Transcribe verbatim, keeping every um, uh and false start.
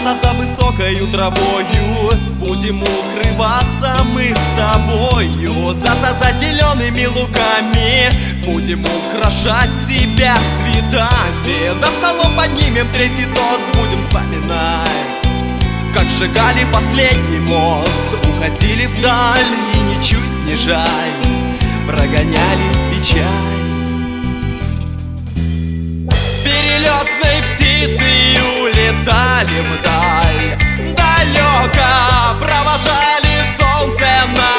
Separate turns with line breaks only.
за, за высокою травою будем укрываться мы с тобою. За, за, за зелеными лугами будем украшать себя цветами. За столом поднимем третий тост, будем вспоминать, как сжигали последний мост, уходили вдаль и ничуть не жаль, прогоняли печаль. Перелетной птицей улетали вдаль, далеко провожали солнце на